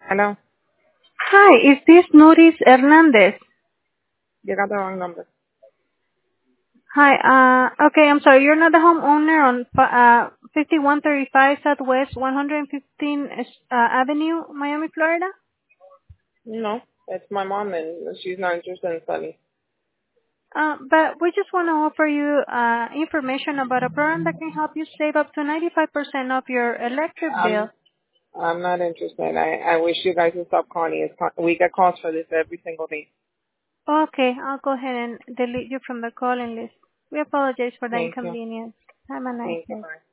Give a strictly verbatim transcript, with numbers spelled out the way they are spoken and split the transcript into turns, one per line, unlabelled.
Hello?
Hi, is this Nuris Hernandez?
You got the wrong number.
Hi, uh, okay, I'm sorry, you're not the homeowner on uh, fifty-one thirty-five Southwest one hundred fifteenth uh, Avenue, Miami, Florida?
No, it's my mom and she's not interested in selling.
Uh, but we just want to offer you uh, information about a program that can help you save up to ninety-five percent of your electric bill.
I'm, I'm not interested. I, I wish you guys would stop calling. It's, con- we get calls for this every single day.
Okay, I'll go ahead and delete you from the calling list. We apologize for the
Thank you.
inconvenience. Have a nice
Thank you.
day.
Bye.